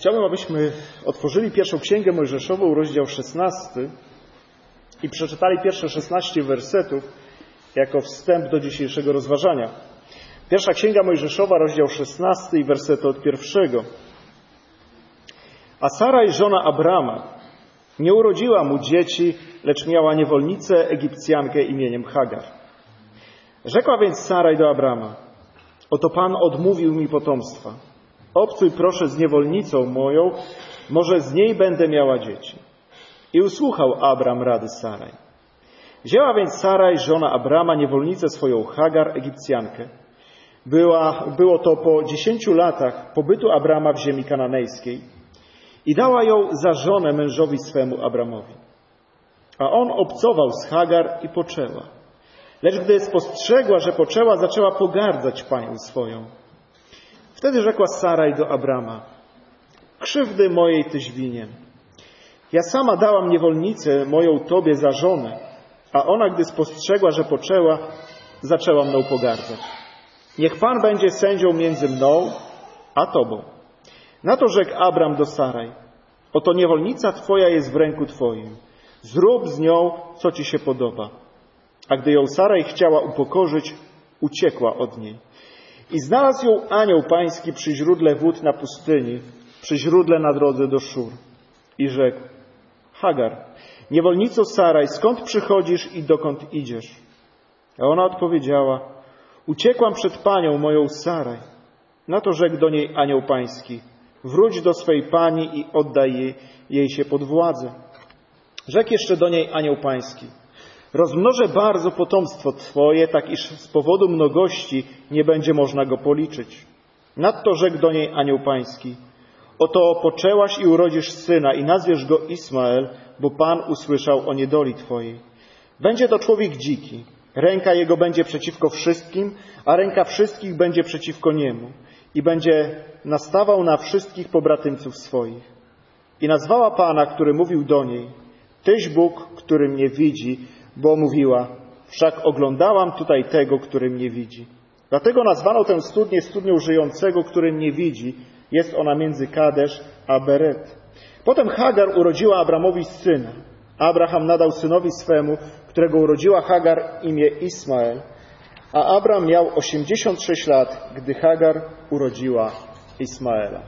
Chciałbym, abyśmy otworzyli pierwszą Księgę Mojżeszową, rozdział 16 i przeczytali pierwsze 16 wersetów jako wstęp do dzisiejszego rozważania. Pierwsza Księga Mojżeszowa, rozdział 16 i wersety od 1. A Saraj, żona Abrama, nie urodziła mu dzieci, lecz miała niewolnicę Egipcjankę imieniem Hagar. Rzekła więc Saraj do Abrama: oto Pan odmówił mi potomstwa. Obcuj proszę z niewolnicą moją, może z niej będę miała dzieci. I usłuchał Abram rady Saraj. Wzięła więc Saraj, żona Abrama, niewolnicę swoją Hagar, Egipcjankę. Było to po 10 latach pobytu Abrama w ziemi kananejskiej i dała ją za żonę mężowi swemu Abramowi. A on obcował z Hagar i poczęła. Lecz gdy spostrzegła, że poczęła, zaczęła pogardzać panią swoją. Wtedy rzekła Saraj do Abrama: krzywdy mojej tyś winien. Ja sama dałam niewolnicę moją tobie za żonę, a ona, gdy spostrzegła, że poczęła, zaczęła mną pogardzać. Niech Pan będzie sędzią między mną a tobą. Na to rzekł Abram do Saraj: oto niewolnica twoja jest w ręku twoim. Zrób z nią, co ci się podoba. A gdy ją Saraj chciała upokorzyć, uciekła od niej. I znalazł ją anioł pański przy źródle wód na pustyni, przy źródle na drodze do Szur. I rzekł: Hagar, niewolnico Saraj, skąd przychodzisz i dokąd idziesz? A ona odpowiedziała: uciekłam przed panią moją Saraj. Na to rzekł do niej anioł pański: wróć do swej pani i oddaj jej się pod władzę. Rzekł jeszcze do niej anioł pański: rozmnożę bardzo potomstwo twoje, tak iż z powodu mnogości nie będzie można go policzyć. Nadto rzekł do niej anioł pański: oto poczęłaś i urodzisz syna i nazwiesz go Ismael, bo Pan usłyszał o niedoli twojej. Będzie to człowiek dziki. Ręka jego będzie przeciwko wszystkim, a ręka wszystkich będzie przeciwko niemu. I będzie nastawał na wszystkich pobratymców swoich. I nazwała Pana, który mówił do niej: Tyś Bóg, który mnie widzi, bo mówiła: wszak oglądałam tutaj tego, który mnie widzi. Dlatego nazwano tę studnię studnią żyjącego, który mnie widzi. Jest ona między Kadesz a Beret. Potem Hagar urodziła Abramowi syna. Abraham nadał synowi swemu, którego urodziła Hagar, imię Ismael. A Abram miał 86 lat, gdy Hagar urodziła Ismaela.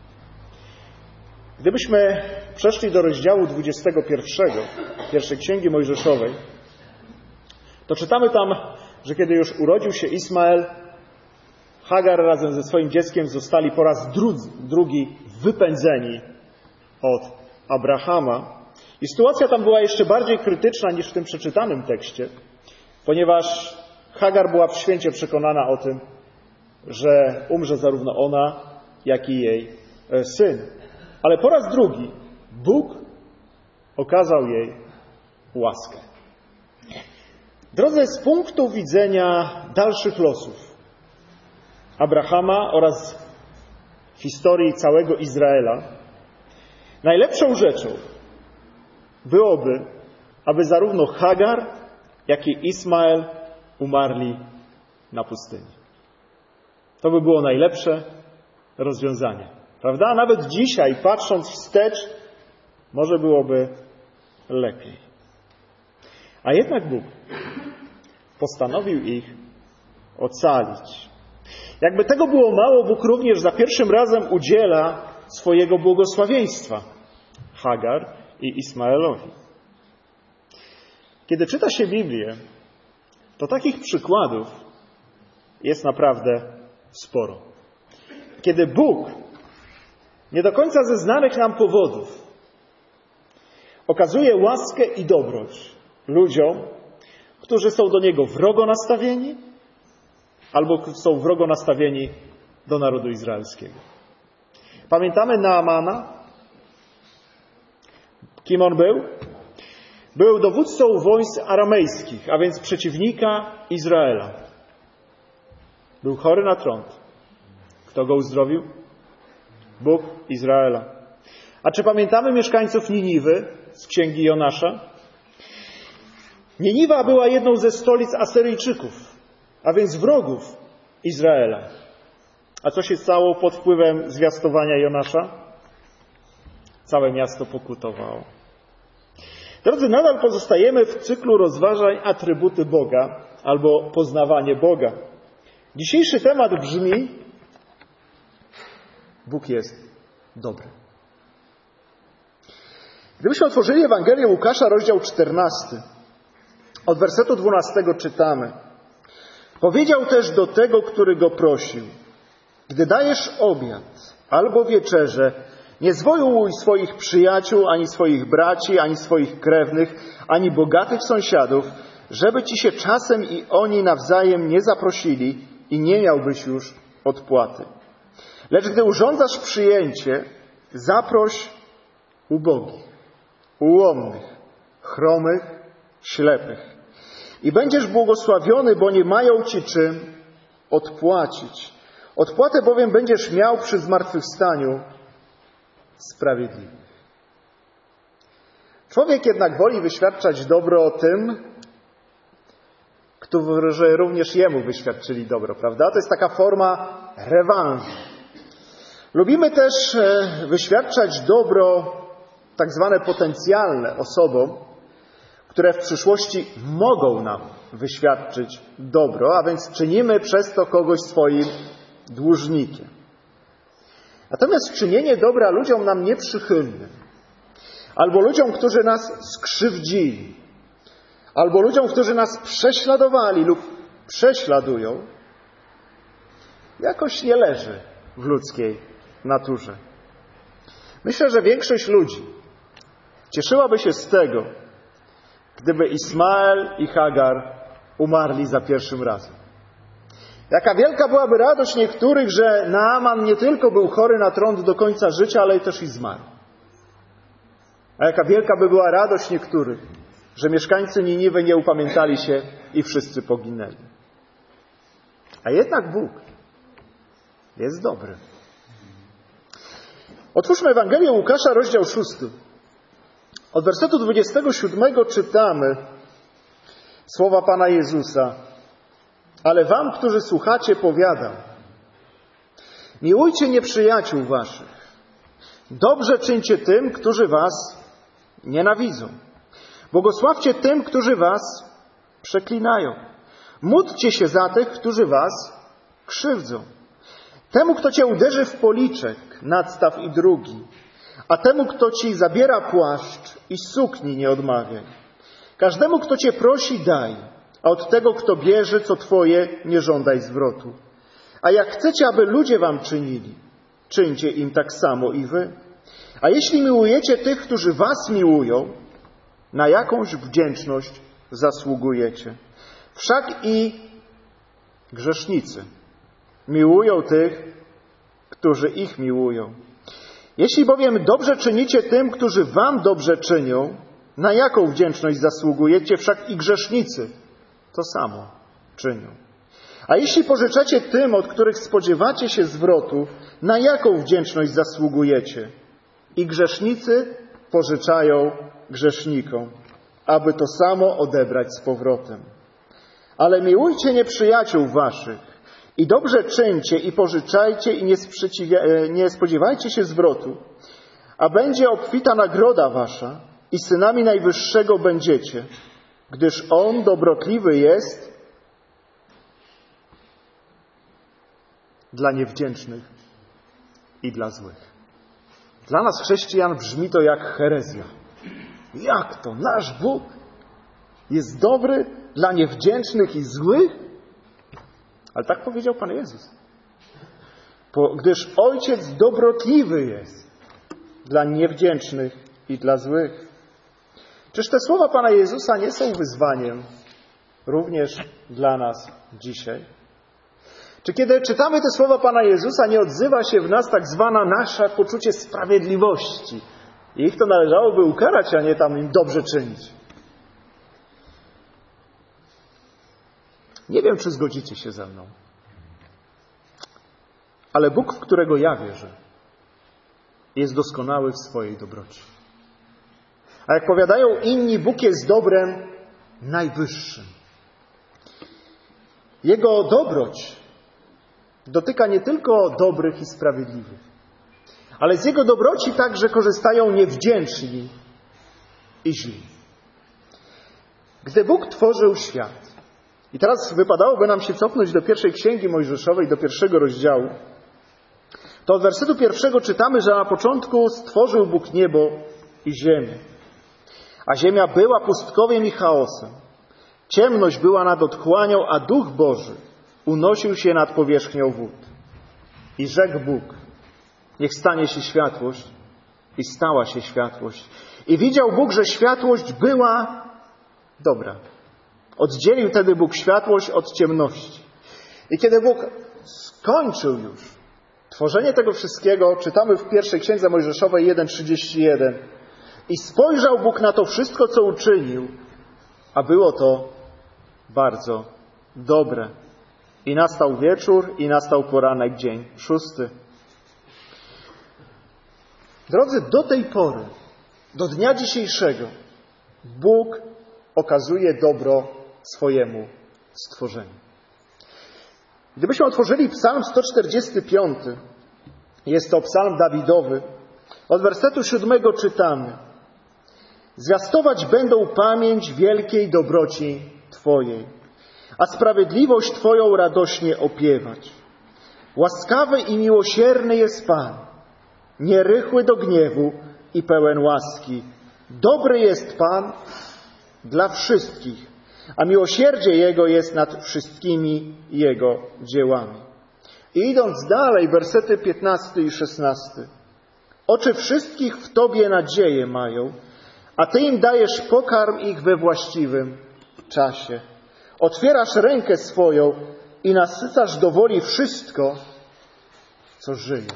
Gdybyśmy przeszli do rozdziału 21 pierwszej Księgi Mojżeszowej, to czytamy tam, że kiedy już urodził się Ismael, Hagar razem ze swoim dzieckiem zostali po raz drugi wypędzeni od Abrahama. I sytuacja tam była jeszcze bardziej krytyczna niż w tym przeczytanym tekście, ponieważ Hagar była w święcie przekonana o tym, że umrze zarówno ona, jak i jej syn. Ale po raz drugi Bóg okazał jej łaskę. Drodzy, z punktu widzenia dalszych losów Abrahama oraz historii całego Izraela, najlepszą rzeczą byłoby, aby zarówno Hagar, jak i Ismael umarli na pustyni. To by było najlepsze rozwiązanie. Prawda? A nawet dzisiaj, patrząc wstecz, może byłoby lepiej. A jednak Bóg postanowił ich ocalić. Jakby tego było mało, Bóg również za pierwszym razem udziela swojego błogosławieństwa Hagar i Ismaelowi. Kiedy czyta się Biblię, to takich przykładów jest naprawdę sporo. Kiedy Bóg nie do końca ze znanych nam powodów okazuje łaskę i dobroć ludziom, którzy są do Niego wrogo nastawieni albo są wrogo nastawieni do narodu izraelskiego. Pamiętamy Naamana? Kim on był? Był dowódcą wojsk aramejskich, a więc przeciwnika Izraela. Był chory na trąd. Kto go uzdrowił? Bóg Izraela. A czy pamiętamy mieszkańców Niniwy z księgi Jonasza? Niniwa była jedną ze stolic Asyryjczyków, a więc wrogów Izraela. A co się stało pod wpływem zwiastowania Jonasza? Całe miasto pokutowało. Drodzy, nadal pozostajemy w cyklu rozważań atrybuty Boga albo poznawanie Boga. Dzisiejszy temat brzmi: Bóg jest dobry. Gdybyśmy otworzyli Ewangelię Łukasza, rozdział 14, od wersetu 12 czytamy: Powiedział też do tego, który go prosił: Gdy dajesz obiad albo wieczerzę, nie zwołuj swoich przyjaciół, ani swoich braci, ani swoich krewnych, ani bogatych sąsiadów, żeby ci się czasem i oni nawzajem nie zaprosili i nie miałbyś już odpłaty. Lecz gdy urządzasz przyjęcie, zaproś ubogich, ułomnych, chromych, ślepych. I będziesz błogosławiony, bo nie mają ci czym odpłacić. Odpłatę bowiem będziesz miał przy zmartwychwstaniu sprawiedliwych. Człowiek jednak woli wyświadczać dobro tym, którzy również jemu wyświadczyli dobro, prawda? To jest taka forma rewanżu. Lubimy też wyświadczać dobro tak zwane potencjalne osobom, które w przyszłości mogą nam wyświadczyć dobro, a więc czynimy przez to kogoś swoim dłużnikiem. Natomiast czynienie dobra ludziom nam nieprzychylnym, albo ludziom, którzy nas skrzywdzili, albo ludziom, którzy nas prześladowali lub prześladują, jakoś nie leży w ludzkiej naturze. Myślę, że większość ludzi cieszyłaby się z tego, gdyby Ismael i Hagar umarli za pierwszym razem. Jaka wielka byłaby radość niektórych, że Naaman nie tylko był chory na trąd do końca życia, ale też i zmarł. A jaka wielka by była radość niektórych, że mieszkańcy Niniwy nie upamiętali się i wszyscy poginęli. A jednak Bóg jest dobry. Otwórzmy Ewangelię Łukasza, rozdział 6. Od wersetu 27 czytamy słowa Pana Jezusa: Ale wam, którzy słuchacie, powiadam: miłujcie nieprzyjaciół waszych, dobrze czyńcie tym, którzy was nienawidzą, błogosławcie tym, którzy was przeklinają, módlcie się za tych, którzy was krzywdzą. Temu, kto cię uderzy w policzek, nadstaw i drugi, a temu, kto ci zabiera płaszcz i sukni, nie odmawiaj. Każdemu, kto cię prosi, daj, a od tego, kto bierze, co twoje, nie żądaj zwrotu. A jak chcecie, aby ludzie wam czynili, czyńcie im tak samo i wy. A jeśli miłujecie tych, którzy was miłują, na jakąś wdzięczność zasługujecie. Wszak i grzesznicy miłują tych, którzy ich miłują. Jeśli bowiem dobrze czynicie tym, którzy wam dobrze czynią, na jaką wdzięczność zasługujecie? Wszak i grzesznicy to samo czynią. A jeśli pożyczacie tym, od których spodziewacie się zwrotu, na jaką wdzięczność zasługujecie? I grzesznicy pożyczają grzesznikom, aby to samo odebrać z powrotem. Ale miłujcie nieprzyjaciół waszych i dobrze czyńcie i pożyczajcie i nie spodziewajcie się zwrotu, a będzie obfita nagroda wasza i synami Najwyższego będziecie, gdyż On dobrotliwy jest dla niewdzięcznych i dla złych. Dla nas, chrześcijan, brzmi to jak herezja. Jak to? Nasz Bóg jest dobry dla niewdzięcznych i złych? Ale tak powiedział Pan Jezus. Gdyż Ojciec dobrotliwy jest dla niewdzięcznych i dla złych. Czyż te słowa Pana Jezusa nie są wyzwaniem również dla nas dzisiaj? Czy kiedy czytamy te słowa Pana Jezusa, nie odzywa się w nas tak zwana nasze poczucie sprawiedliwości? I ich to należałoby ukarać, a nie tam im dobrze czynić. Nie wiem, czy zgodzicie się ze mną. Ale Bóg, w którego ja wierzę, jest doskonały w swojej dobroci. A jak powiadają inni, Bóg jest dobrem najwyższym. Jego dobroć dotyka nie tylko dobrych i sprawiedliwych, ale z Jego dobroci także korzystają niewdzięczni i źli. Gdy Bóg tworzył świat, i teraz wypadałoby nam się cofnąć do pierwszej Księgi Mojżeszowej, do 1 rozdziału, to od wersetu 1 czytamy, że na początku stworzył Bóg niebo i ziemię. A ziemia była pustkowiem i chaosem. Ciemność była nad otchłanią, a Duch Boży unosił się nad powierzchnią wód. I rzekł Bóg: niech stanie się światłość. I stała się światłość. I widział Bóg, że światłość była dobra. Oddzielił tedy Bóg światłość od ciemności. I kiedy Bóg skończył już tworzenie tego wszystkiego, czytamy w pierwszej Księdze Mojżeszowej 1:31. I spojrzał Bóg na to wszystko, co uczynił, a było to bardzo dobre. I nastał wieczór, i nastał poranek, dzień 6. Drodzy, do tej pory, do dnia dzisiejszego, Bóg okazuje dobro swojemu stworzeniu. Gdybyśmy otworzyli Psalm 145, jest to psalm Dawidowy, od wersetu 7 czytamy: zwiastować będą pamięć wielkiej dobroci Twojej, a sprawiedliwość Twoją radośnie opiewać. Łaskawy i miłosierny jest Pan, nierychły do gniewu i pełen łaski. Dobry jest Pan dla wszystkich, a miłosierdzie Jego jest nad wszystkimi Jego dziełami. I idąc dalej, wersety 15 i 16. Oczy wszystkich w Tobie nadzieję mają, a Ty im dajesz pokarm ich we właściwym czasie. Otwierasz rękę swoją i nasycasz do woli wszystko, co żyje.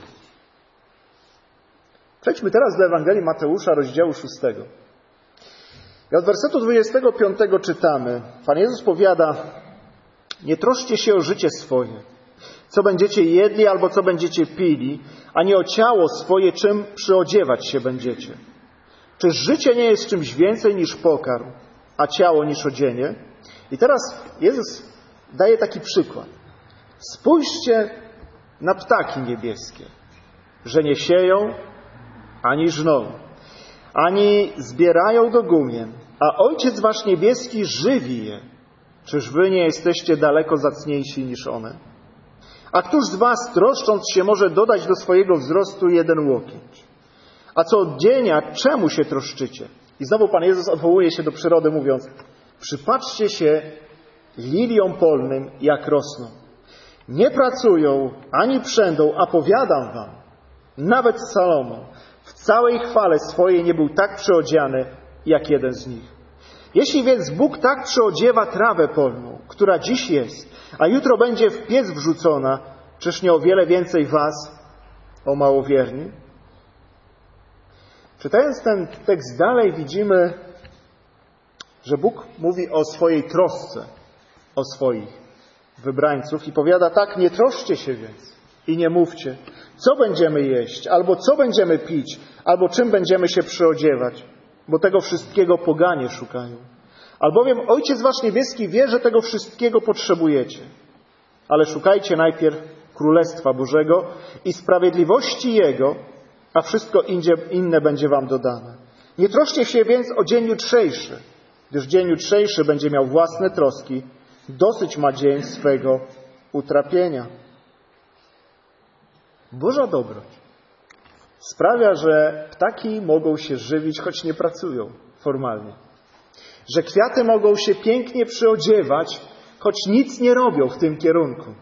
Przejdźmy teraz do Ewangelii Mateusza, rozdziału 6. I od wersetu 25 czytamy. Pan Jezus powiada: nie troszcie się o życie swoje, co będziecie jedli albo co będziecie pili, ani o ciało swoje, czym przyodziewać się będziecie. Czyż życie nie jest czymś więcej niż pokarm, a ciało niż odzienie? I teraz Jezus daje taki przykład. Spójrzcie na ptaki niebieskie, że nie sieją, ani żną, ani zbierają do gumien, a Ojciec Wasz niebieski żywi je. Czyż Wy nie jesteście daleko zacniejsi niż one? A któż z Was, troszcząc się, może dodać do swojego wzrostu 1 łokieć? A co odzienia, czemu się troszczycie? I znowu Pan Jezus odwołuje się do przyrody, mówiąc: przypatrzcie się liliom polnym, jak rosną. Nie pracują, ani przędą, a powiadam Wam, nawet Salomon w całej chwale swojej nie był tak przyodziany, jak jeden z nich. Jeśli więc Bóg tak przyodziewa trawę polną, która dziś jest, a jutro będzie w piec wrzucona, czyż nie o wiele więcej Was, o małowierni? Czytając ten tekst dalej, widzimy, że Bóg mówi o swojej trosce, o swoich wybrańców i powiada tak: nie troszcie się więc i nie mówcie, co będziemy jeść, albo co będziemy pić, albo czym będziemy się przyodziewać, bo tego wszystkiego poganie szukają. Albowiem Ojciec Wasz niebieski wie, że tego wszystkiego potrzebujecie. Ale szukajcie najpierw Królestwa Bożego i sprawiedliwości Jego, a wszystko inne będzie Wam dodane. Nie troszcie się więc o dzień jutrzejszy, gdyż dzień jutrzejszy będzie miał własne troski. Dosyć ma dzień swego utrapienia. Boża dobroć sprawia, że ptaki mogą się żywić, choć nie pracują formalnie. Że kwiaty mogą się pięknie przyodziewać, choć nic nie robią w tym kierunku.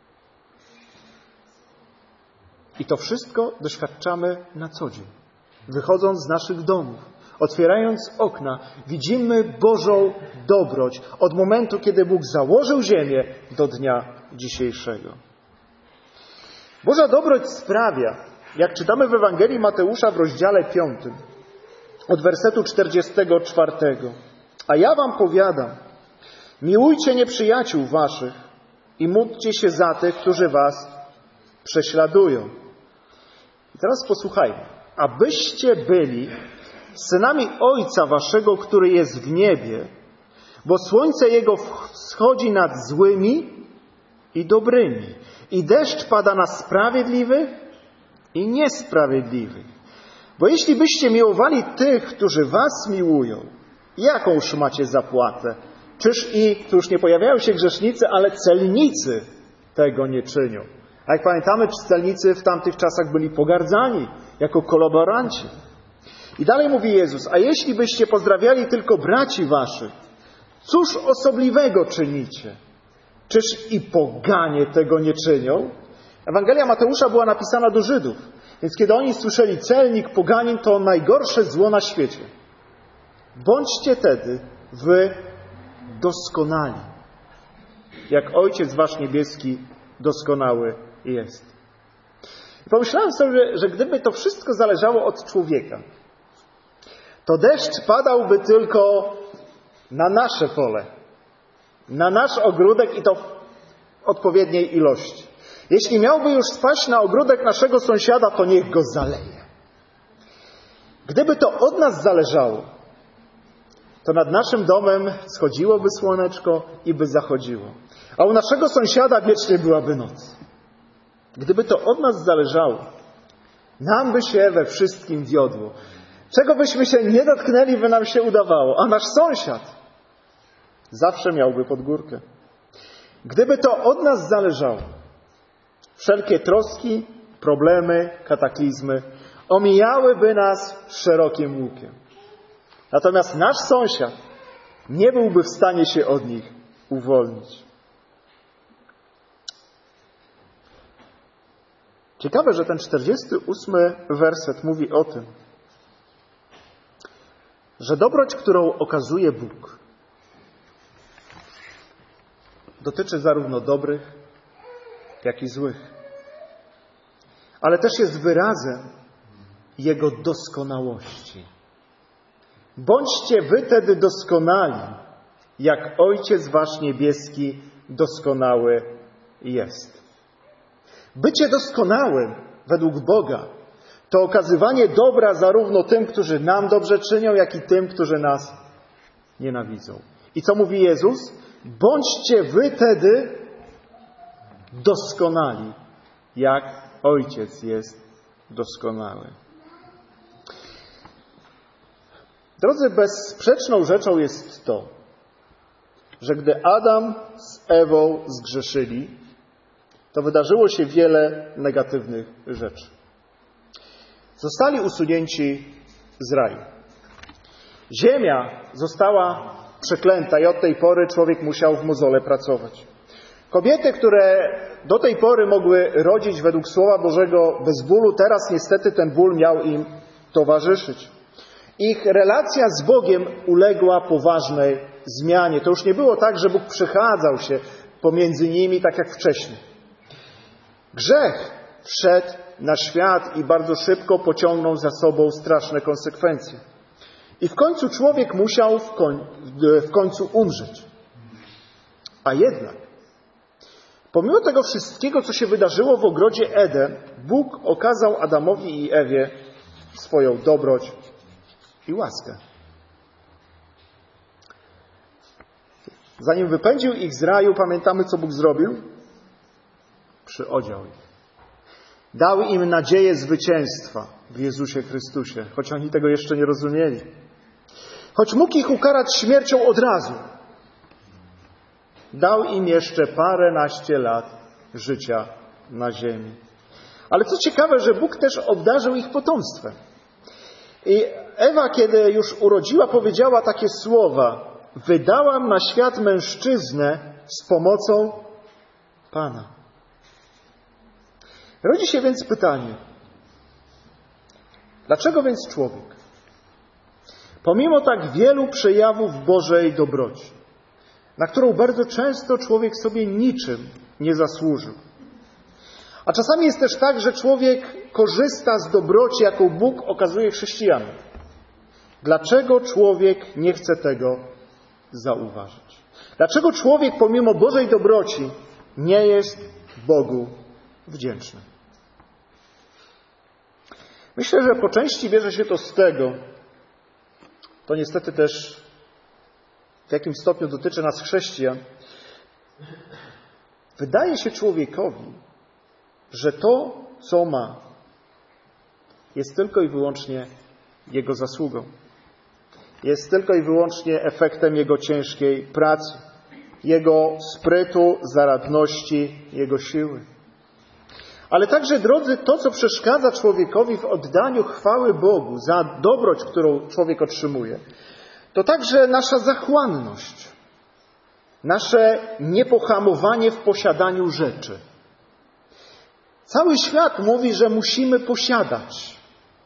I to wszystko doświadczamy na co dzień. Wychodząc z naszych domów, otwierając okna, widzimy Bożą dobroć od momentu, kiedy Bóg założył ziemię, do dnia dzisiejszego. Boża dobroć sprawia, jak czytamy w Ewangelii Mateusza w rozdziale 5, od wersetu 44. A ja Wam powiadam, miłujcie nieprzyjaciół Waszych i módlcie się za tych, którzy Was prześladują. I teraz posłuchajmy. Abyście byli synami Ojca Waszego, który jest w niebie, bo słońce Jego wschodzi nad złymi i dobrymi, i deszcz pada na sprawiedliwych i niesprawiedliwych. Bo jeśli byście miłowali tych, którzy was miłują, jakąż macie zapłatę? Czyż tu już nie pojawiają się grzesznicy, ale celnicy tego nie czynią. A jak pamiętamy, celnicy w tamtych czasach byli pogardzani jako kolaboranci. I dalej mówi Jezus, a jeśli byście pozdrawiali tylko braci waszych, cóż osobliwego czynicie? Czyż i poganie tego nie czynią? Ewangelia Mateusza była napisana do Żydów, więc kiedy oni słyszeli celnik, poganin, to najgorsze zło na świecie. Bądźcie tedy wy doskonali, jak Ojciec wasz niebieski doskonały jest. I pomyślałem sobie, że gdyby to wszystko zależało od człowieka, to deszcz padałby tylko na nasze pole, na nasz ogródek i to w odpowiedniej ilości. Jeśli miałby już spaść na ogródek naszego sąsiada, to niech go zaleje. Gdyby to od nas zależało, to nad naszym domem schodziłoby słoneczko i by zachodziło. A u naszego sąsiada wiecznie byłaby noc. Gdyby to od nas zależało, nam by się we wszystkim wiodło. Czego byśmy się nie dotknęli, by nam się udawało. A nasz sąsiad zawsze miałby pod górkę. Gdyby to od nas zależało, wszelkie troski, problemy, kataklizmy omijałyby nas szerokim łukiem. Natomiast nasz sąsiad nie byłby w stanie się od nich uwolnić. Ciekawe, że ten 48 werset mówi o tym, że dobroć, którą okazuje Bóg, dotyczy zarówno dobrych, jak i złych. Ale też jest wyrazem Jego doskonałości. Bądźcie wy tedy doskonali, jak Ojciec wasz niebieski doskonały jest. Bycie doskonałym według Boga to okazywanie dobra zarówno tym, którzy nam dobrze czynią, jak i tym, którzy nas nienawidzą. I co mówi Jezus? Bądźcie wy tedy doskonali, jak Ojciec jest doskonały. Drodzy, bezsprzeczną rzeczą jest to, że gdy Adam z Ewą zgrzeszyli, to wydarzyło się wiele negatywnych rzeczy. Zostali usunięci z raju. Ziemia została przeklęta i od tej pory człowiek musiał w mozole pracować. Kobiety, które do tej pory mogły rodzić według Słowa Bożego bez bólu, teraz niestety ten ból miał im towarzyszyć. Ich relacja z Bogiem uległa poważnej zmianie. To już nie było tak, że Bóg przechadzał się pomiędzy nimi tak jak wcześniej. Grzech wszedł na świat i bardzo szybko pociągnął za sobą straszne konsekwencje. I w końcu człowiek musiał w końcu umrzeć. A jednak, pomimo tego wszystkiego, co się wydarzyło w ogrodzie Eden, Bóg okazał Adamowi i Ewie swoją dobroć i łaskę. Zanim wypędził ich z raju, pamiętamy, co Bóg zrobił? Przyodział ich. Dał im nadzieję zwycięstwa w Jezusie Chrystusie, choć oni tego jeszcze nie rozumieli. Choć mógł ich ukarać śmiercią od razu, dał im jeszcze paręnaście lat życia na ziemi. Ale co ciekawe, że Bóg też obdarzył ich potomstwem. I Ewa, kiedy już urodziła, powiedziała takie słowa: wydałam na świat mężczyznę z pomocą Pana. Rodzi się więc pytanie, dlaczego więc człowiek, pomimo tak wielu przejawów Bożej dobroci, na którą bardzo często człowiek sobie niczym nie zasłużył, a czasami jest też tak, że człowiek korzysta z dobroci, jaką Bóg okazuje chrześcijanom. Dlaczego człowiek nie chce tego zauważyć? Dlaczego człowiek pomimo Bożej dobroci nie jest Bogu wdzięczny? Myślę, że po części bierze się to z tego, to niestety też w jakim stopniu dotyczy nas chrześcijan. Wydaje się człowiekowi, że to, co ma, jest tylko i wyłącznie Jego zasługą. Jest tylko i wyłącznie efektem Jego ciężkiej pracy, Jego sprytu, zaradności, Jego siły. Ale także, drodzy, to, co przeszkadza człowiekowi w oddaniu chwały Bogu za dobroć, którą człowiek otrzymuje, to także nasza zachłanność, nasze niepohamowanie w posiadaniu rzeczy. Cały świat mówi, że musimy posiadać.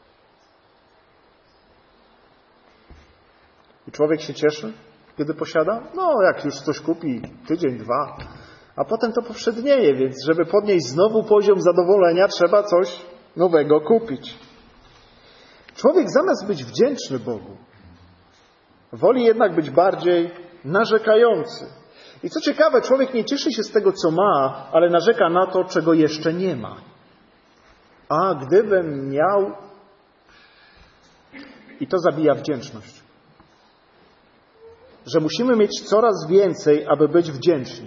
I człowiek się cieszy, kiedy posiada? No, jak już coś kupi, tydzień, dwa, a potem to powszednieje, więc żeby podnieść znowu poziom zadowolenia, trzeba coś nowego kupić. Człowiek zamiast być wdzięczny Bogu, woli jednak być bardziej narzekający. I co ciekawe, człowiek nie cieszy się z tego, co ma, ale narzeka na to, czego jeszcze nie ma. A gdybym miał... I to zabija wdzięczność. Że musimy mieć coraz więcej, aby być wdzięczni,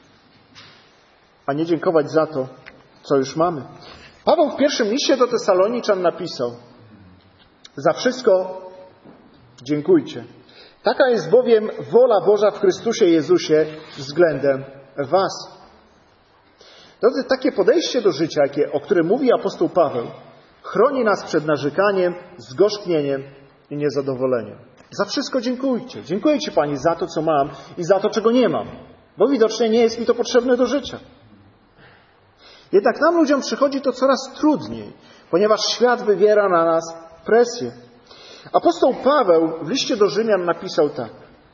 a nie dziękować za to, co już mamy. Paweł w pierwszym liście do Tesaloniczan napisał: za wszystko dziękujcie. Taka jest bowiem wola Boża w Chrystusie Jezusie względem was. Drodzy, takie podejście do życia, o którym mówi apostoł Paweł, chroni nas przed narzekaniem, zgorzknieniem i niezadowoleniem. Za wszystko dziękujcie. Dziękuję Ci, Pani, za to, co mam i za to, czego nie mam, bo widocznie nie jest mi to potrzebne do życia. Jednak nam, ludziom, przychodzi to coraz trudniej, ponieważ świat wywiera na nas presję. Apostoł Paweł w liście do Rzymian napisał tak: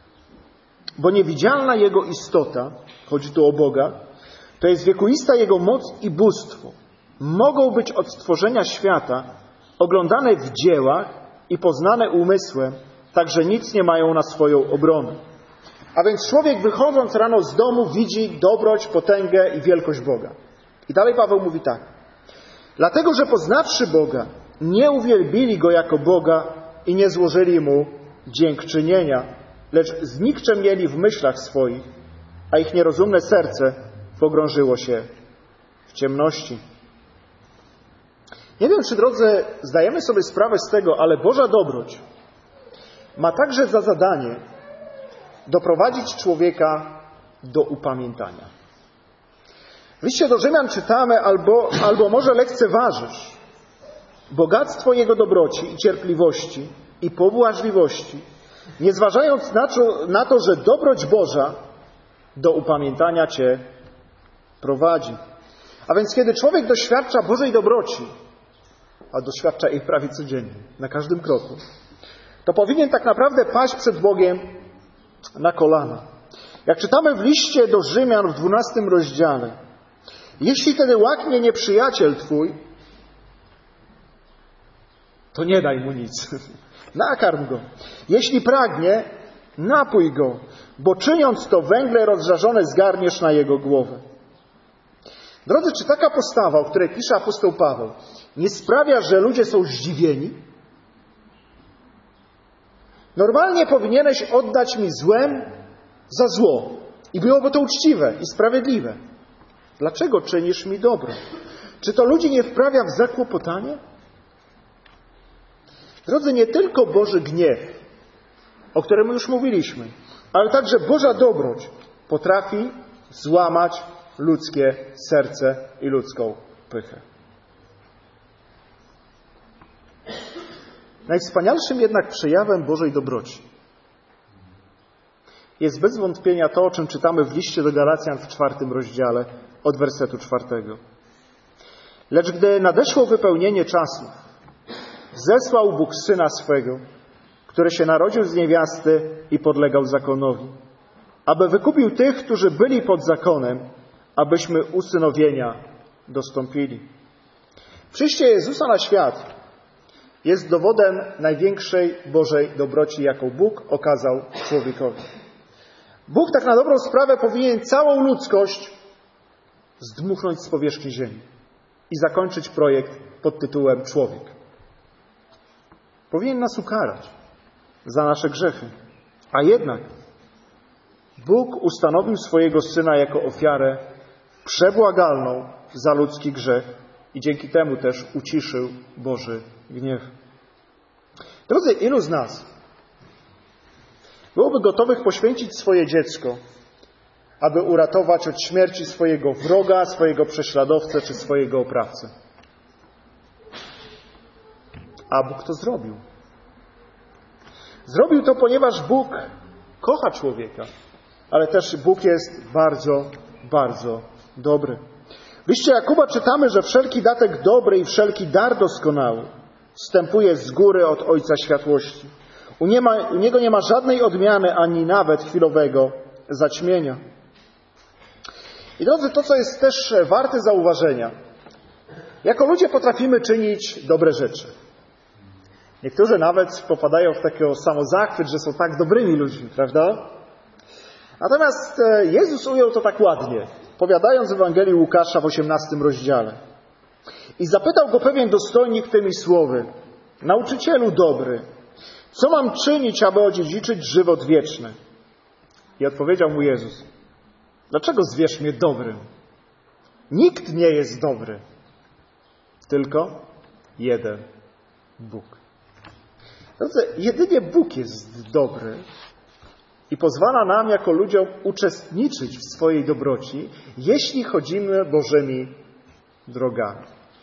bo niewidzialna Jego istota, chodzi tu o Boga, to jest wiekuista Jego moc i bóstwo, mogą być od stworzenia świata oglądane w dziełach i poznane umysłem, tak że nic nie mają na swoją obronę. A więc człowiek, wychodząc rano z domu, widzi dobroć, potęgę i wielkość Boga. I dalej Paweł mówi tak: dlatego, że poznawszy Boga, nie uwielbili Go jako Boga i nie złożyli Mu dziękczynienia, lecz znikczemnieli w myślach swoich, a ich nierozumne serce pogrążyło się w ciemności. Nie wiem, czy, drodzy, zdajemy sobie sprawę z tego, ale Boża dobroć ma także za zadanie doprowadzić człowieka do upamiętania. W liście do Rzymian czytamy: albo może lekceważysz bogactwo Jego dobroci i cierpliwości i pobłażliwości, nie zważając na to, że dobroć Boża do upamiętania Cię prowadzi. A więc kiedy człowiek doświadcza Bożej dobroci, a doświadcza jej prawie codziennie, na każdym kroku, to powinien tak naprawdę paść przed Bogiem na kolana. Jak czytamy w liście do Rzymian w 12 rozdziale: jeśli tedy łaknie nieprzyjaciel Twój, to nie daj mu nic. Nakarm go. Jeśli pragnie, napój go, bo czyniąc to węgle rozżarzone zgarniesz na jego głowę. Drodzy, czy taka postawa, o której pisze apostoł Paweł, nie sprawia, że ludzie są zdziwieni? Normalnie powinieneś oddać mi złem za zło i byłoby to uczciwe i sprawiedliwe. Dlaczego czynisz mi dobro? Czy to ludzi nie wprawia w zakłopotanie? Drodzy, nie tylko Boży gniew, o którym już mówiliśmy, ale także Boża dobroć potrafi złamać ludzkie serce i ludzką pychę. Najwspanialszym jednak przejawem Bożej dobroci jest bez wątpienia to, o czym czytamy w liście do Galacjan w 4 rozdziale od wersetu 4. Lecz gdy nadeszło wypełnienie czasów, zesłał Bóg Syna swego, który się narodził z niewiasty i podlegał zakonowi, aby wykupił tych, którzy byli pod zakonem, abyśmy usynowienia dostąpili. Przyjście Jezusa na świat jest dowodem największej Bożej dobroci, jaką Bóg okazał człowiekowi. Bóg tak na dobrą sprawę powinien całą ludzkość zdmuchnąć z powierzchni ziemi i zakończyć projekt pod tytułem człowiek. Powinien nas ukarać za nasze grzechy. A jednak Bóg ustanowił swojego Syna jako ofiarę przebłagalną za ludzki grzech i dzięki temu też uciszył Boży gniew. Drodzy, ilu z nas byłoby gotowych poświęcić swoje dziecko, aby uratować od śmierci swojego wroga, swojego prześladowcę czy swojego oprawcę? A Bóg to zrobił. Zrobił to, ponieważ Bóg kocha człowieka, ale też Bóg jest bardzo, bardzo dobry. W liście Jakuba czytamy, że wszelki datek dobry i wszelki dar doskonały wstępuje z góry od Ojca Światłości. U Niego nie ma żadnej odmiany, ani nawet chwilowego zaćmienia. I drodzy, to co jest też warte zauważenia. Jako ludzie potrafimy czynić dobre rzeczy. Niektórzy nawet popadają w takiego samozachwyt, że są tak dobrymi ludźmi, prawda? Natomiast Jezus ujął to tak ładnie, powiadając w Ewangelii Łukasza w 18 rozdziale. I zapytał go pewien dostojnik tymi słowy: Nauczycielu dobry, co mam czynić, aby odziedziczyć żywot wieczny? I odpowiedział mu Jezus: Dlaczego zwiesz mnie dobrym? Nikt nie jest dobry, tylko jeden Bóg. Drodzy, jedynie Bóg jest dobry i pozwala nam jako ludziom uczestniczyć w swojej dobroci, jeśli chodzimy Bożymi drogami.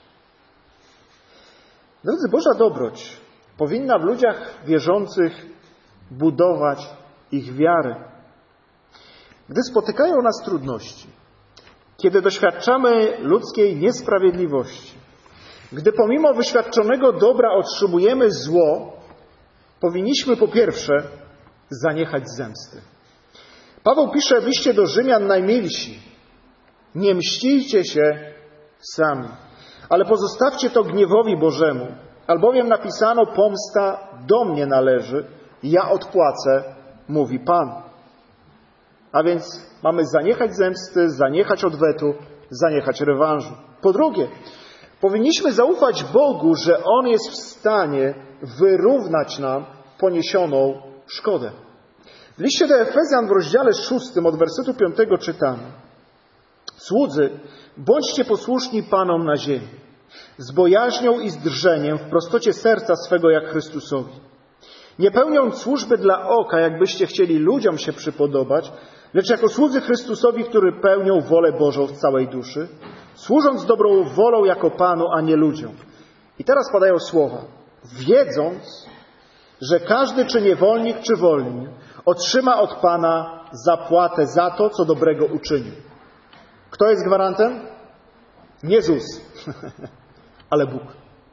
Drodzy, Boża dobroć powinna w ludziach wierzących budować ich wiarę. Gdy spotykają nas trudności, kiedy doświadczamy ludzkiej niesprawiedliwości, gdy pomimo wyświadczonego dobra otrzymujemy zło, powinniśmy po pierwsze zaniechać zemsty. Paweł pisze w liście do Rzymian najmilsi: Nie mścijcie się sami, ale pozostawcie to gniewowi Bożemu, albowiem napisano: Pomsta do mnie należy, ja odpłacę, mówi Pan. A więc mamy zaniechać zemsty, zaniechać odwetu, zaniechać rewanżu. Po drugie, powinniśmy zaufać Bogu, że On jest w stanie wyrównać nam poniesioną szkodę. W liście do Efezjan w rozdziale 6 od wersetu 5 czytamy: Słudzy, bądźcie posłuszni Panom na ziemi, z bojaźnią i z drżeniem w prostocie serca swego jak Chrystusowi. Nie pełniąc służby dla oka, jakbyście chcieli ludziom się przypodobać, lecz jako słudzy Chrystusowi, który pełnią wolę Bożą w całej duszy, służąc dobrą wolą jako Panu, a nie ludziom. I teraz padają słowa: wiedząc, że każdy, czy niewolnik, czy wolnik, otrzyma od Pana zapłatę za to, co dobrego uczynił. Kto jest gwarantem? Nie ZUS, ale Bóg.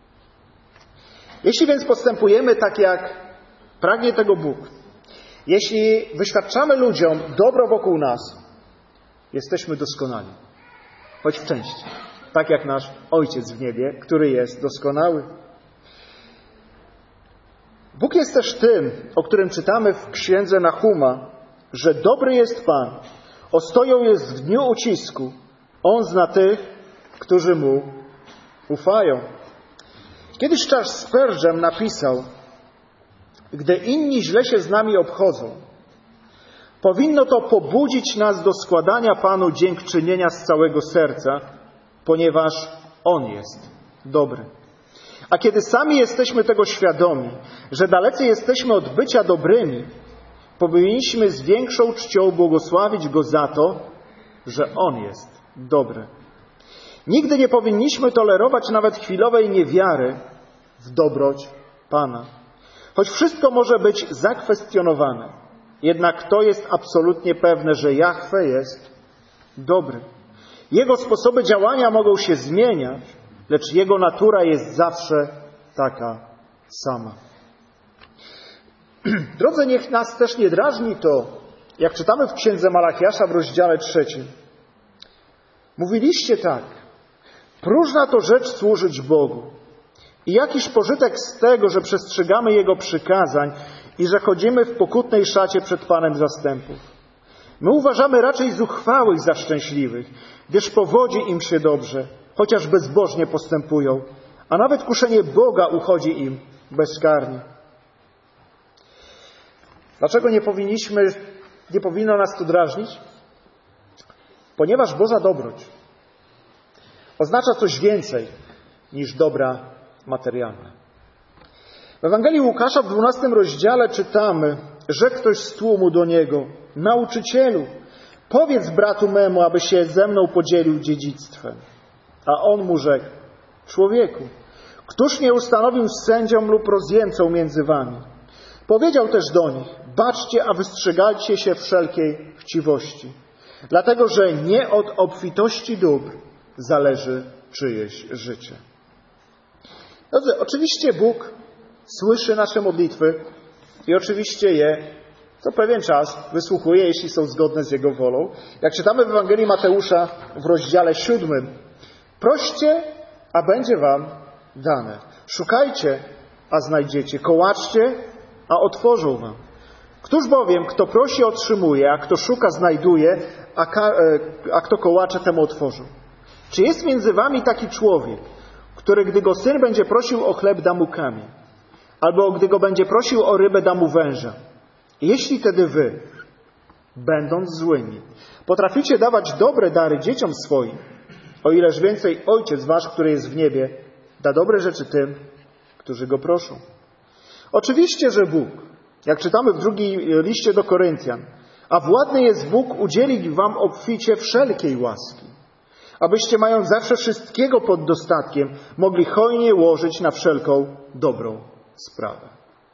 Jeśli więc postępujemy tak, jak pragnie tego Bóg, jeśli wyświadczamy ludziom dobro wokół nas, jesteśmy doskonali. Choć w części. Tak jak nasz Ojciec w niebie, który jest doskonały. Bóg jest też tym, o którym czytamy w księdze Nahuma, że dobry jest Pan, ostoją jest w dniu ucisku. On zna tych, którzy Mu ufają. Kiedyś Charles Spurgeon napisał: Gdy inni źle się z nami obchodzą, powinno to pobudzić nas do składania Panu dziękczynienia z całego serca, ponieważ On jest dobry. A kiedy sami jesteśmy tego świadomi, że dalecy jesteśmy od bycia dobrymi, powinniśmy z większą czcią błogosławić Go za to, że On jest dobry. Nigdy nie powinniśmy tolerować nawet chwilowej niewiary w dobroć Pana. Choć wszystko może być zakwestionowane, jednak to jest absolutnie pewne, że Jahwe jest dobry. Jego sposoby działania mogą się zmieniać, lecz Jego natura jest zawsze taka sama. Drodzy, niech nas też nie drażni to, jak czytamy w księdze Malachiasza w rozdziale 3. Mówiliście tak: próżna to rzecz służyć Bogu. I jakiż pożytek z tego, że przestrzegamy Jego przykazań i że chodzimy w pokutnej szacie przed Panem zastępów. My uważamy raczej zuchwałych za szczęśliwych, gdyż powodzi im się dobrze, chociaż bezbożnie postępują, a nawet kuszenie Boga uchodzi im bezkarnie. Dlaczego nie powinno nas to drażnić? Ponieważ Boża dobroć oznacza coś więcej niż dobra materialne. W Ewangelii Łukasza w 12 rozdziale czytamy, że ktoś z tłumu do niego: nauczycielu, powiedz bratu memu, aby się ze mną podzielił dziedzictwem. A on mu rzekł: człowieku, któż mnie ustanowił sędzią lub rozjemcą między wami? Powiedział też do nich: baczcie, a wystrzegajcie się wszelkiej chciwości, dlatego że nie od obfitości dóbr zależy czyjeś życie. Drodzy, oczywiście Bóg słyszy nasze modlitwy i oczywiście je co pewien czas wysłuchuje, jeśli są zgodne z Jego wolą. Jak czytamy w Ewangelii Mateusza w rozdziale 7: proście, a będzie wam dane. Szukajcie, a znajdziecie. Kołaczcie, a otworzą wam. Któż bowiem, kto prosi, otrzymuje, a kto szuka, znajduje, a kto kołacze, temu otworzą. Czy jest między wami taki człowiek, który, gdy go syn będzie prosił o chleb, da mu kamień? Albo gdy go będzie prosił o rybę, da mu węża? Jeśli tedy wy, będąc złymi, potraficie dawać dobre dary dzieciom swoim, o ileż więcej Ojciec wasz, który jest w niebie, da dobre rzeczy tym, którzy go proszą. Oczywiście, że Bóg, jak czytamy w drugim liście do Koryntian, a władny jest Bóg udzielić wam obficie wszelkiej łaski, abyście, mając zawsze wszystkiego pod dostatkiem, mogli hojnie łożyć na wszelką dobrą sprawę.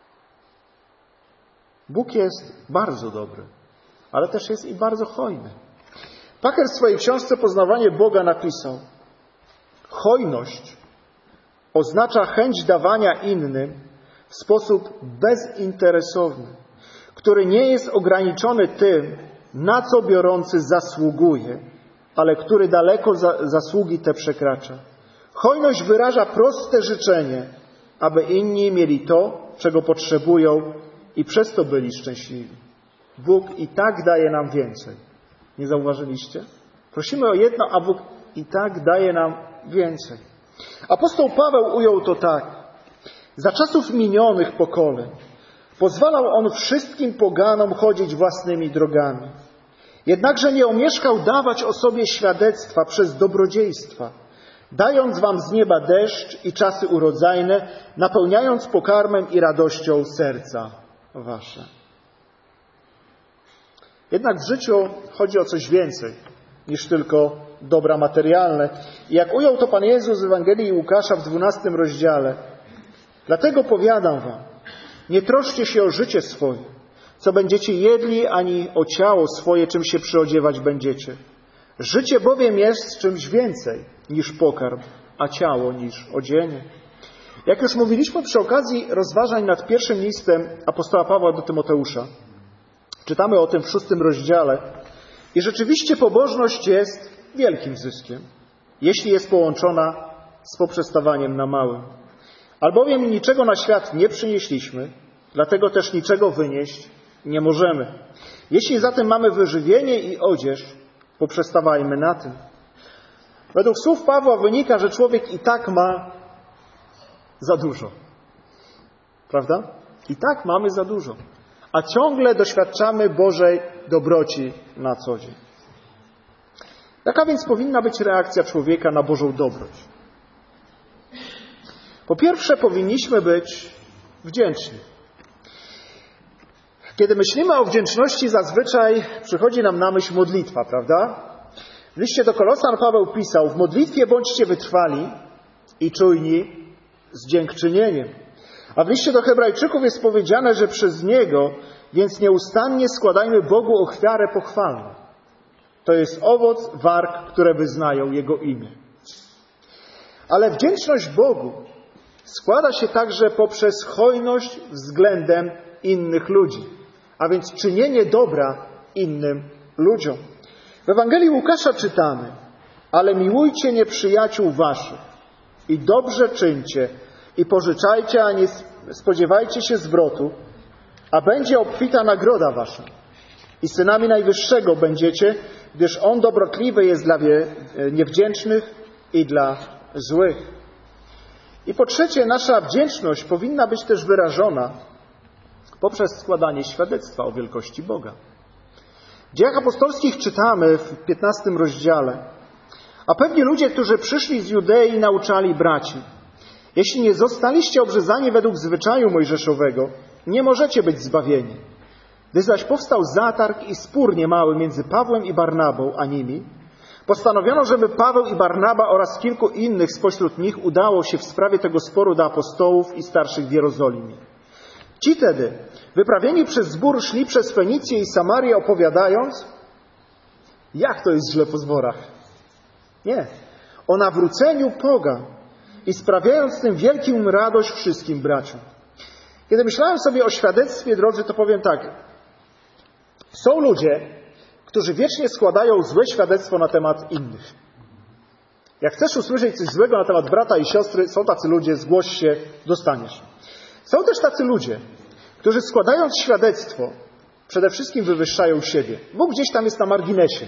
Bóg jest bardzo dobry, ale też jest i bardzo hojny. Packer w swojej książce Poznawanie Boga napisał: hojność oznacza chęć dawania innym w sposób bezinteresowny, który nie jest ograniczony tym, na co biorący zasługuje, ale który daleko zasługi te przekracza. Hojność wyraża proste życzenie, aby inni mieli to, czego potrzebują i przez to byli szczęśliwi. Bóg i tak daje nam więcej. Nie zauważyliście? Prosimy o jedno, a Bóg i tak daje nam więcej. Apostoł Paweł ujął to tak: za czasów minionych pokoleń pozwalał on wszystkim poganom chodzić własnymi drogami. Jednakże nie omieszkał dawać o sobie świadectwa przez dobrodziejstwa, dając wam z nieba deszcz i czasy urodzajne, napełniając pokarmem i radością serca wasze. Jednak w życiu chodzi o coś więcej niż tylko dobra materialne. I jak ujął to Pan Jezus w Ewangelii Łukasza w 12 rozdziale: dlatego powiadam wam, nie troszcie się o życie swoje, co będziecie jedli, ani o ciało swoje, czym się przyodziewać będziecie. Życie bowiem jest czymś więcej niż pokarm, a ciało niż odzienie. Jak już mówiliśmy przy okazji rozważań nad pierwszym listem apostoła Pawła do Tymoteusza, czytamy o tym w 6 rozdziale. I rzeczywiście pobożność jest wielkim zyskiem, jeśli jest połączona z poprzestawaniem na małym. Albowiem niczego na świat nie przynieśliśmy, dlatego też niczego wynieść nie możemy. Jeśli zatem mamy wyżywienie i odzież, poprzestawajmy na tym. Według słów Pawła wynika, że człowiek i tak ma za dużo. Prawda? I tak mamy za dużo. A ciągle doświadczamy Bożej dobroci na co dzień. Jaka więc powinna być reakcja człowieka na Bożą dobroć? Po pierwsze, powinniśmy być wdzięczni. Kiedy myślimy o wdzięczności, zazwyczaj przychodzi nam na myśl modlitwa, prawda? W liście do Kolosan Paweł pisał: w modlitwie bądźcie wytrwali i czujni z dziękczynieniem. A w liście do Hebrajczyków jest powiedziane, że przez Niego więc nieustannie składajmy Bogu ofiarę pochwalną. To jest owoc warg, które wyznają Jego imię. Ale wdzięczność Bogu składa się także poprzez hojność względem innych ludzi, a więc czynienie dobra innym ludziom. W Ewangelii Łukasza czytamy: ale miłujcie nieprzyjaciół waszych i dobrze czyńcie i pożyczajcie, a nie spodziewajcie się zwrotu, a będzie obfita nagroda wasza. I synami Najwyższego będziecie, gdyż On dobrotliwy jest dla niewdzięcznych i dla złych. I po trzecie, nasza wdzięczność powinna być też wyrażona poprzez składanie świadectwa o wielkości Boga. W Dziejach Apostolskich czytamy w 15 rozdziale: A pewni ludzie, którzy przyszli z Judei, nauczali braci: jeśli nie zostaliście obrzezani według zwyczaju mojżeszowego, nie możecie być zbawieni. Gdy zaś powstał zatarg i spór niemały między Pawłem i Barnabą a nimi, postanowiono, żeby Paweł i Barnaba oraz kilku innych spośród nich udało się w sprawie tego sporu do apostołów i starszych w Jerozolimie. Ci tedy, wyprawieni przez zbór, szli przez Fenicję i Samarię, opowiadając, jak to jest źle po zborach. Nie, o nawróceniu pogan i sprawiając tym wielką radość wszystkim braciom. Kiedy myślałem sobie o świadectwie, drodzy, to powiem tak. Są ludzie, którzy wiecznie składają złe świadectwo na temat innych. Jak chcesz usłyszeć coś złego na temat brata i siostry, są tacy ludzie, zgłoś się, dostaniesz. Są też tacy ludzie, którzy składając świadectwo, przede wszystkim wywyższają siebie. Bóg gdzieś tam jest na marginesie.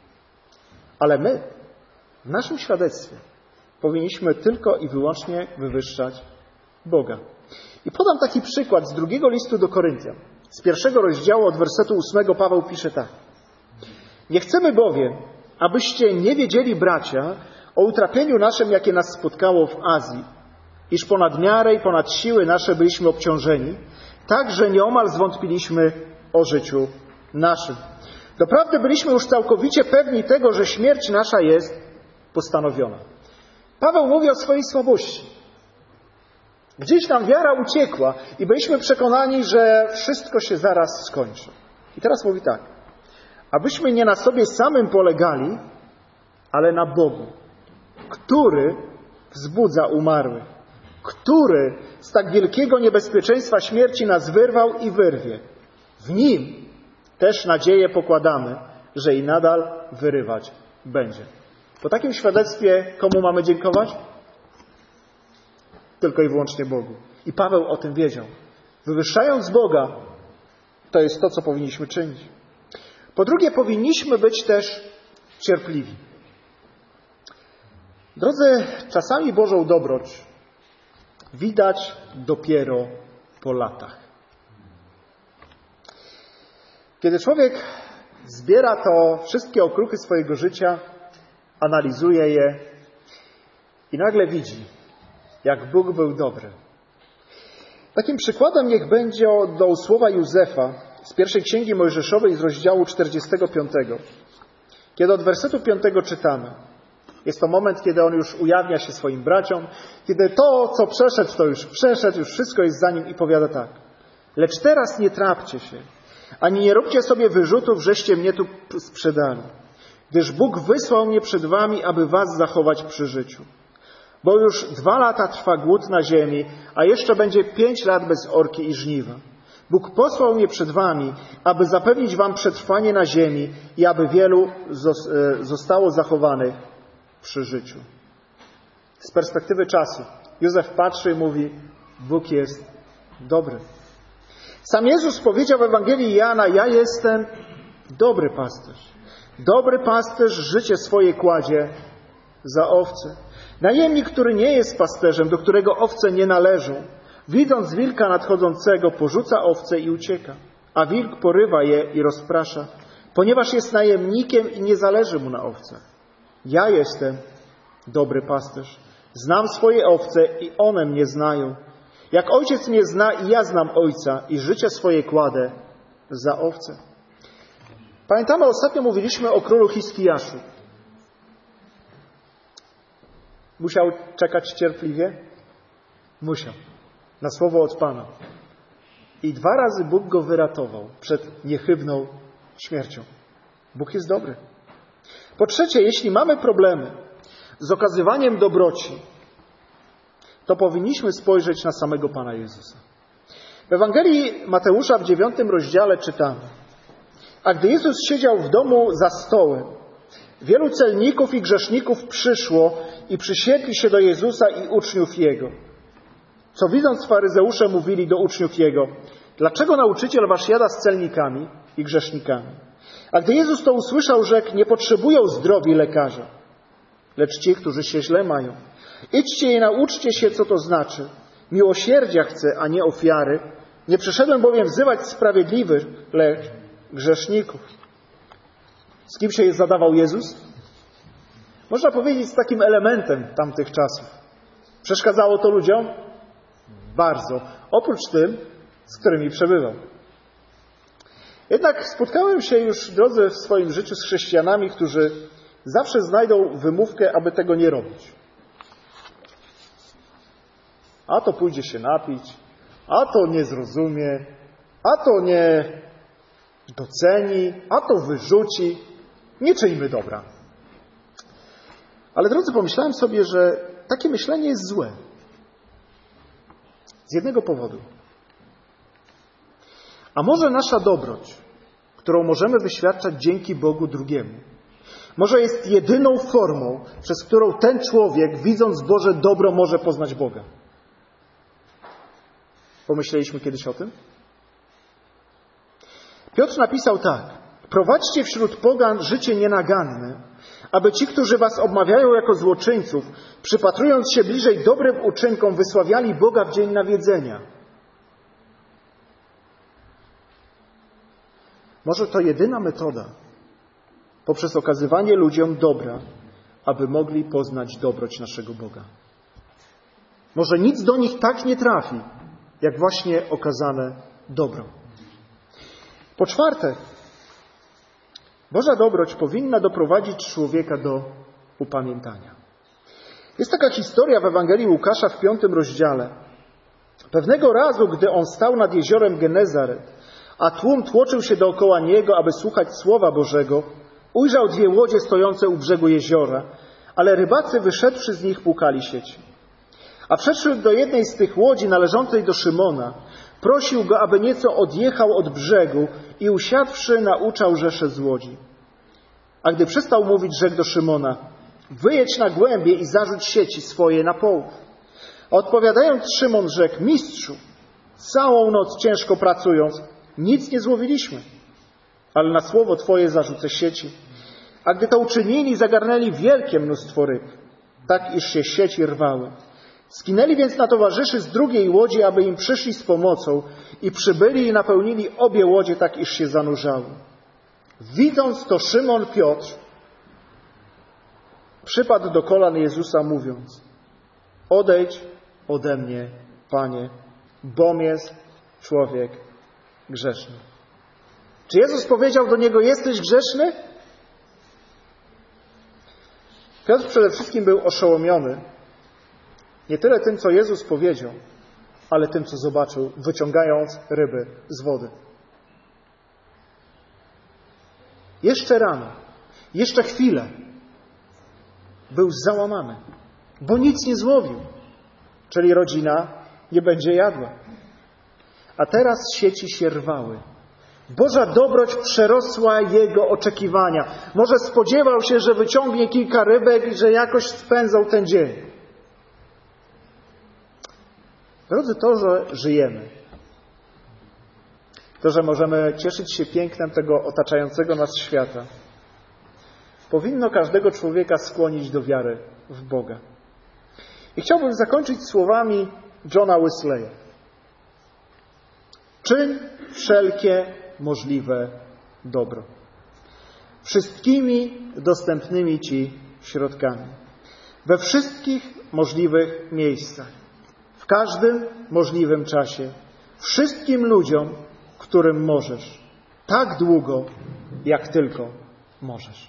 Ale my, w naszym świadectwie, powinniśmy tylko i wyłącznie wywyższać Boga. I podam taki przykład z 2 listu do Koryntian. Z 1 rozdziału od wersetu 8 Paweł pisze tak. Nie chcemy bowiem, abyście nie wiedzieli, bracia, o utrapieniu naszym, jakie nas spotkało w Azji, iż ponad miarę i ponad siły nasze byliśmy obciążeni, tak, że nieomal zwątpiliśmy o życiu naszym. Doprawdy byliśmy już całkowicie pewni tego, że śmierć nasza jest postanowiona. Paweł mówi o swojej słabości. Gdzieś nam wiara uciekła i byliśmy przekonani, że wszystko się zaraz skończy. I teraz mówi tak. Abyśmy nie na sobie samym polegali, ale na Bogu, który wzbudza umarłych, który z tak wielkiego niebezpieczeństwa śmierci nas wyrwał i wyrwie. W Nim też nadzieję pokładamy, że i nadal wyrywać będzie. Po takim świadectwie komu mamy dziękować? Tylko i wyłącznie Bogu. I Paweł o tym wiedział. Wywyższając Boga, to jest to, co powinniśmy czynić. Po drugie, powinniśmy być też cierpliwi. Drodzy, czasami Bożą dobroć widać dopiero po latach. Kiedy człowiek zbiera to wszystkie okruchy swojego życia, analizuje je i nagle widzi, jak Bóg był dobry. Takim przykładem niech będzie do słowa Józefa z pierwszej Księgi Mojżeszowej z rozdziału 45. Kiedy od wersetu 5 czytamy. Jest to moment, kiedy on już ujawnia się swoim braciom, kiedy to, co przeszedł, to już przeszedł, już wszystko jest za nim i powiada tak. Lecz teraz nie trapcie się, ani nie róbcie sobie wyrzutów, żeście mnie tu sprzedali. Gdyż Bóg wysłał mnie przed wami, aby was zachować przy życiu. Bo już 2 lata trwa głód na ziemi, a jeszcze będzie 5 lat bez orki i żniwa. Bóg posłał mnie przed wami, aby zapewnić wam przetrwanie na ziemi i aby wielu zostało zachowanych przy życiu. Z perspektywy czasu Józef patrzy i mówi, Bóg jest dobry. Sam Jezus powiedział w Ewangelii Jana, ja jestem dobry pasterz. Dobry pasterz życie swoje kładzie za owce. Najemnik, który nie jest pasterzem, do którego owce nie należą, widząc wilka nadchodzącego, porzuca owce i ucieka. A wilk porywa je i rozprasza, ponieważ jest najemnikiem i nie zależy mu na owcach. Ja jestem dobry pasterz. Znam swoje owce i one mnie znają. Jak ojciec mnie zna i ja znam ojca i życie swoje kładę za owce. Pamiętamy, ostatnio mówiliśmy o królu Hiskiaszu. Musiał czekać cierpliwie? Musiał. Na słowo od Pana. I 2 razy Bóg go wyratował przed niechybną śmiercią. Bóg jest dobry. Po trzecie, jeśli mamy problemy z okazywaniem dobroci, to powinniśmy spojrzeć na samego Pana Jezusa. W Ewangelii Mateusza w 9 rozdziale czytamy. A gdy Jezus siedział w domu za stołem, wielu celników i grzeszników przyszło i przysiedli się do Jezusa i uczniów Jego. Co widząc faryzeusze mówili do uczniów Jego, dlaczego nauczyciel wasz jada z celnikami i grzesznikami? A gdy Jezus to usłyszał, rzekł, nie potrzebują zdrowi lekarza, lecz ci, którzy się źle mają. Idźcie i nauczcie się, co to znaczy. Miłosierdzia chcę, a nie ofiary. Nie przyszedłem bowiem wzywać sprawiedliwych, lecz grzeszników. Z kim się zadawał Jezus? można powiedzieć, z takim elementem tamtych czasów. Przeszkadzało to ludziom? Bardzo. Oprócz tym, z którymi przebywał. Jednak spotkałem się już, drodzy, w swoim życiu z chrześcijanami, którzy zawsze znajdą wymówkę, aby tego nie robić. A to pójdzie się napić, a to nie zrozumie, a to nie doceni, a to wyrzuci. Nie czyńmy dobra. Ale drodzy, pomyślałem sobie, że takie myślenie jest złe. Z jednego powodu. A może nasza dobroć, którą możemy wyświadczać dzięki Bogu drugiemu, może jest jedyną formą, przez którą ten człowiek, widząc Boże dobro, może poznać Boga. Pomyśleliśmy kiedyś o tym? Piotr napisał tak: prowadźcie wśród pogan życie nienaganne, aby ci, którzy was obmawiają jako złoczyńców, przypatrując się bliżej dobrym uczynkom, wysławiali Boga w dzień nawiedzenia. Może to jedyna metoda poprzez okazywanie ludziom dobra, aby mogli poznać dobroć naszego Boga. Może nic do nich tak nie trafi, jak właśnie okazane dobro. Po czwarte, Boża dobroć powinna doprowadzić człowieka do upamiętania. Jest taka historia w Ewangelii Łukasza w 5 rozdziale. Pewnego razu, gdy on stał nad jeziorem Genezaret, a tłum tłoczył się dookoła niego, aby słuchać Słowa Bożego, ujrzał 2 łodzie stojące u brzegu jeziora, ale rybacy, wyszedłszy z nich, płukali sieci. A wszedłszy do jednej z tych łodzi należącej do Szymona, prosił go, aby nieco odjechał od brzegu i usiadłszy nauczał rzeszę z łodzi. A gdy przestał mówić, rzekł do Szymona: wyjedź na głębie i zarzuć sieci swoje na połów. A odpowiadając, Szymon rzekł: mistrzu, całą noc ciężko pracując, nic nie złowiliśmy, ale na słowo Twoje zarzucę sieci. A gdy to uczynili, zagarnęli wielkie mnóstwo ryb, tak iż się sieci rwały. Skinęli więc na towarzyszy z drugiej łodzi, aby im przyszli z pomocą, i przybyli i napełnili obie łodzie, tak iż się zanurzały. Widząc to, Szymon Piotr przypadł do kolan Jezusa, mówiąc: odejdź ode mnie, Panie, bom jest człowiek grzeszny. Czy Jezus powiedział do niego: jesteś grzeszny? Piotr przede wszystkim był oszołomiony nie tyle tym, co Jezus powiedział, ale tym, co zobaczył, wyciągając ryby z wody. Jeszcze rano, jeszcze chwilę był załamany, bo nic nie złowił, czyli rodzina nie będzie jadła. A teraz sieci się rwały. Boża dobroć przerosła jego oczekiwania. Może spodziewał się, że wyciągnie kilka rybek i że jakoś spędzą ten dzień. Drodzy, to, że żyjemy, to, że możemy cieszyć się pięknem tego otaczającego nas świata, powinno każdego człowieka skłonić do wiary w Boga. I chciałbym zakończyć słowami Johna Wesleya. Czyń wszelkie możliwe dobro. Wszystkimi dostępnymi Ci środkami. We wszystkich możliwych miejscach. W każdym możliwym czasie. Wszystkim ludziom, którym możesz. Tak długo, jak tylko możesz.